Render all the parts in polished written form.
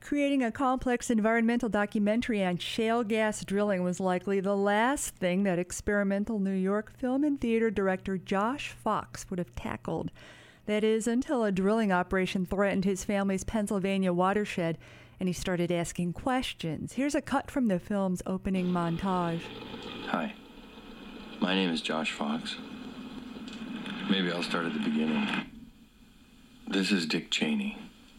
Creating a complex environmental documentary on shale gas drilling was likely the last thing that experimental New York film and theater director Josh Fox would have tackled. That is, until a drilling operation threatened his family's Pennsylvania watershed, and he started asking questions. Here's a cut from the film's opening montage. Hi, my name is Josh Fox. Maybe I'll start at the beginning. This is Dick Cheney.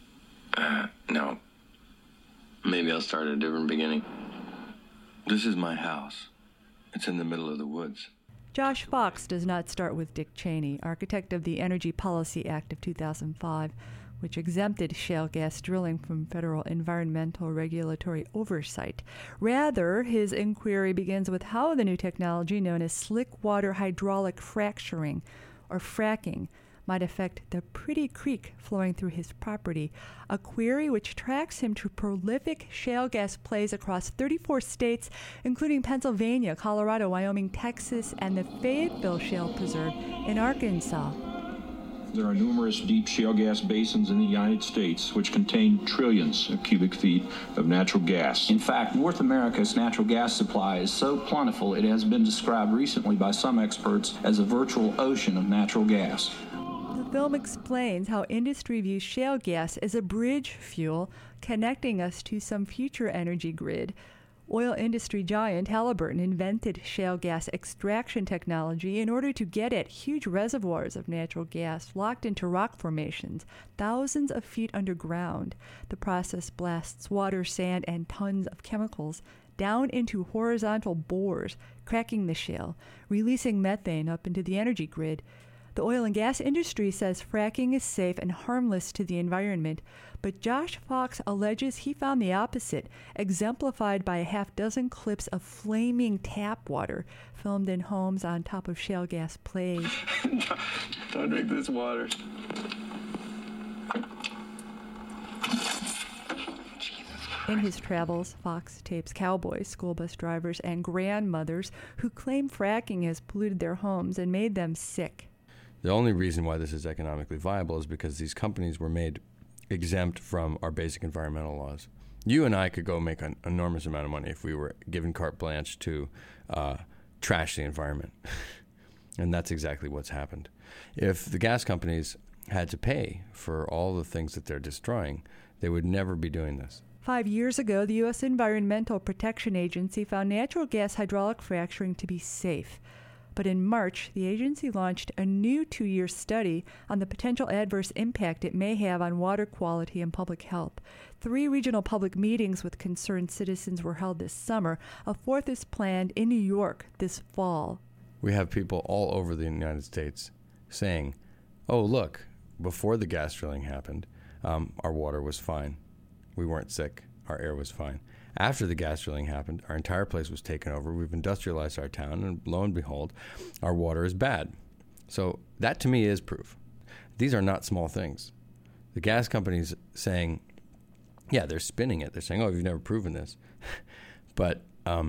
No. Maybe I'll start at a different beginning. This is my house. It's in the middle of the woods. Josh Fox does not start with Dick Cheney, architect of the Energy Policy Act of 2005, which exempted shale gas drilling from federal environmental regulatory oversight. Rather, his inquiry begins with how the new technology known as slick water hydraulic fracturing, or fracking, might affect the pretty creek flowing through his property, a query which tracks him to prolific shale gas plays across 34 states, including Pennsylvania, Colorado, Wyoming, Texas, and the Fayetteville Shale Preserve in Arkansas. There are numerous deep shale gas basins in the United States which contain trillions of cubic feet of natural gas. In fact, North America's natural gas supply is so plentiful it has been described recently by some experts as a virtual ocean of natural gas. The film explains how industry views shale gas as a bridge fuel connecting us to some future energy grid. Oil industry giant Halliburton invented shale gas extraction technology in order to get at huge reservoirs of natural gas locked into rock formations thousands of feet underground. The process blasts water, sand, and tons of chemicals down into horizontal bores, cracking the shale, releasing methane up into the energy grid. The oil and gas industry says fracking is safe and harmless to the environment, but Josh Fox alleges he found the opposite, exemplified by a half-dozen clips of flaming tap water filmed in homes on top of shale gas plays. Don't drink this water. In his travels, Fox tapes cowboys, school bus drivers, and grandmothers who claim fracking has polluted their homes and made them sick. The only reason why this is economically viable is because these companies were made exempt from our basic environmental laws. You and I could go make an enormous amount of money if we were given carte blanche to trash the environment. And that's exactly what's happened. If the gas companies had to pay for all the things that they're destroying, they would never be doing this. 5 years ago, the U.S. Environmental Protection Agency found natural gas hydraulic fracturing to be safe. But in March, the agency launched a new 2-year study on the potential adverse impact it may have on water quality and public health. 3 regional public meetings with concerned citizens were held this summer. A 4th is planned in New York this fall. We have people all over the United States saying, oh, look, before the gas drilling happened, our water was fine. We weren't sick. Our air was fine. After the gas drilling happened, our entire place was taken over. We've industrialized our town, and lo and behold, our water is bad. So that, to me, is proof. These are not small things. The gas companies saying, yeah, they're spinning it. They're saying, oh, you've never proven this. But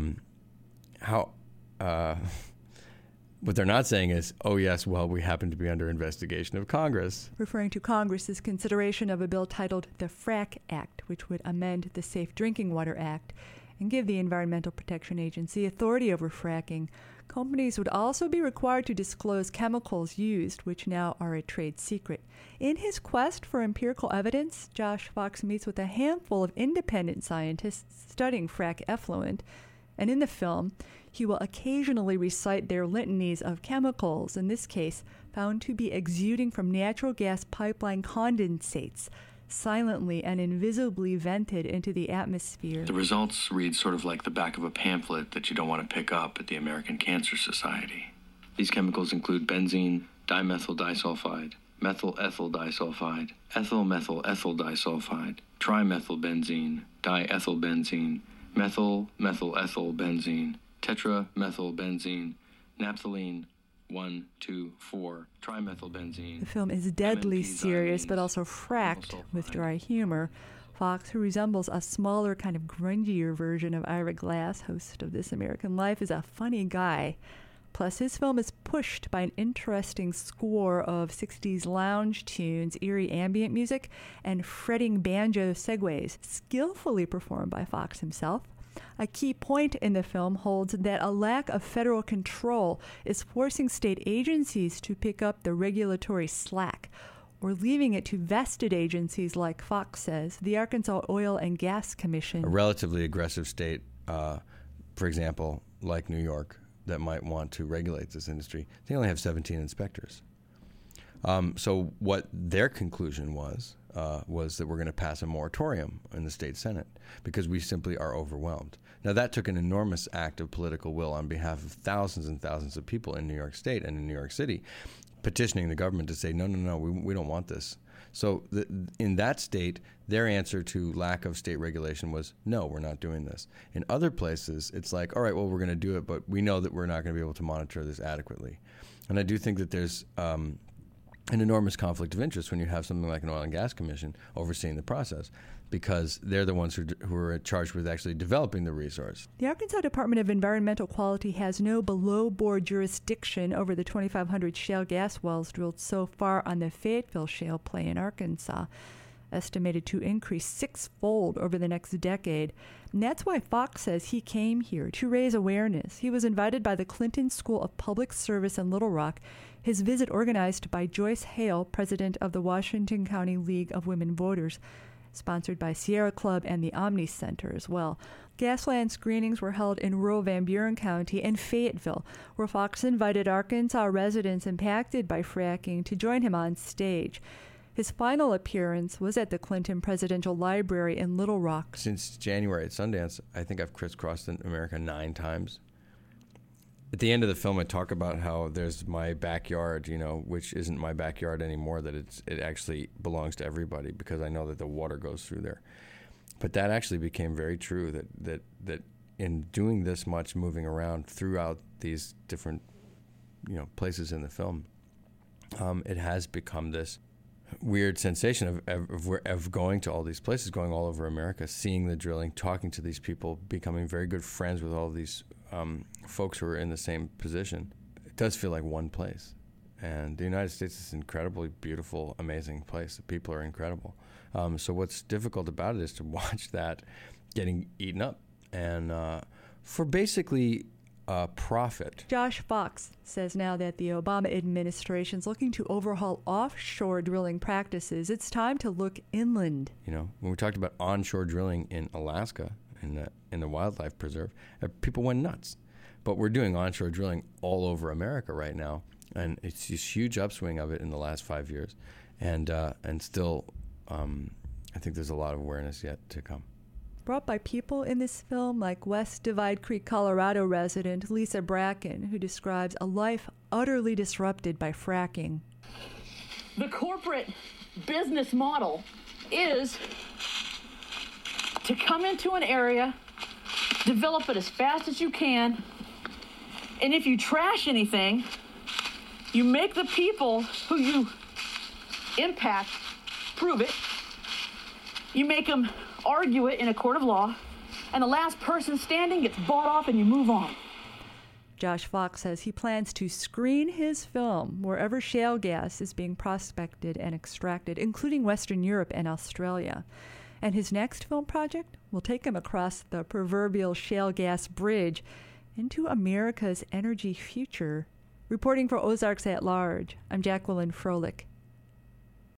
what they're not saying is, oh, yes, well, we happen to be under investigation of Congress. Referring to Congress's consideration of a bill titled the FRAC Act, which would amend the Safe Drinking Water Act and give the Environmental Protection Agency authority over fracking. Companies would also be required to disclose chemicals used, which now are a trade secret. In his quest for empirical evidence, Josh Fox meets with a handful of independent scientists studying frac effluent. And in the film, he will occasionally recite their litanies of chemicals, in this case, found to be exuding from natural gas pipeline condensates, silently and invisibly vented into the atmosphere. The results read sort of like the back of a pamphlet that you don't want to pick up at the American Cancer Society. These chemicals include benzene, dimethyl disulfide, methyl ethyl disulfide, ethyl methyl ethyl disulfide, trimethylbenzene, diethylbenzene, methyl methyl ethyl benzene, tetramethylbenzene, naphthalene, 1,2,4, trimethylbenzene. The film is deadly serious, but also fracked with dry humor. Fox, who resembles a smaller, kind of grungier version of Ira Glass, host of This American Life, is a funny guy. Plus, his film is pushed by an interesting score of 60s lounge tunes, eerie ambient music, and fretting banjo segues, skillfully performed by Fox himself. A key point in the film holds that a lack of federal control is forcing state agencies to pick up the regulatory slack, or leaving it to vested agencies like Fox says, the Arkansas Oil and Gas Commission. A relatively aggressive state, for example, like New York, that might want to regulate this industry, they only have 17 inspectors. So what their conclusion was that we're going to pass a moratorium in the state Senate because we simply are overwhelmed. Now, that took an enormous act of political will on behalf of thousands and thousands of people in New York State and in New York City, petitioning the government to say, no, we don't want this. So in that state, their answer to lack of state regulation was, no, we're not doing this. In other places, it's like, all right, well, we're going to do it, but we know that we're not going to be able to monitor this adequately. And I do think that there's an enormous conflict of interest when you have something like an oil and gas commission overseeing the process, because they're the ones who are charged with actually developing the resource. The Arkansas Department of Environmental Quality has no below-board jurisdiction over the 2,500 shale gas wells drilled so far on the Fayetteville Shale play in Arkansas, estimated to increase sixfold over the next decade. And that's why Fox says he came here to raise awareness. He was invited by the Clinton School of Public Service in Little Rock, his visit organized by Joyce Hale, president of the Washington County League of Women Voters, sponsored by Sierra Club and the Omni Center as well. Gasland screenings were held in rural Van Buren County and Fayetteville, where Fox invited Arkansas residents impacted by fracking to join him on stage. His final appearance was at the Clinton Presidential Library in Little Rock. Since January at Sundance, I think I've crisscrossed in America 9 times. At the end of the film, I talk about how there's my backyard, which isn't my backyard anymore, that it actually belongs to everybody because I know that the water goes through there. But that actually became very true, that in doing this much moving around throughout these different places in the film, it has become this weird sensation of going to all these places, going all over America, seeing the drilling, talking to these people, becoming very good friends with all these folks who are in the same position. It does feel like one place. And the United States is an incredibly beautiful, amazing place. The people are incredible. So what's difficult about it is to watch that getting eaten up and for basically profit. Josh Fox says now that the Obama administration is looking to overhaul offshore drilling practices, it's time to look inland. When we talked about onshore drilling in Alaska, in the wildlife preserve, people went nuts. But we're doing onshore drilling all over America right now, and it's this huge upswing of it in the last 5 years, and still, I think there's a lot of awareness yet to come. Brought by people in this film like West Divide Creek, Colorado resident Lisa Bracken, who describes a life utterly disrupted by fracking. The corporate business model is to come into an area, develop it as fast as you can, and if you trash anything, you make the people who you impact prove it. You make them argue it in a court of law, and the last person standing gets bought off and you move on. Josh Fox says he plans to screen his film wherever shale gas is being prospected and extracted, including Western Europe and Australia. And his next film project will take him across the proverbial shale gas bridge into America's energy future. Reporting for Ozarks at Large, I'm Jacqueline Froelich.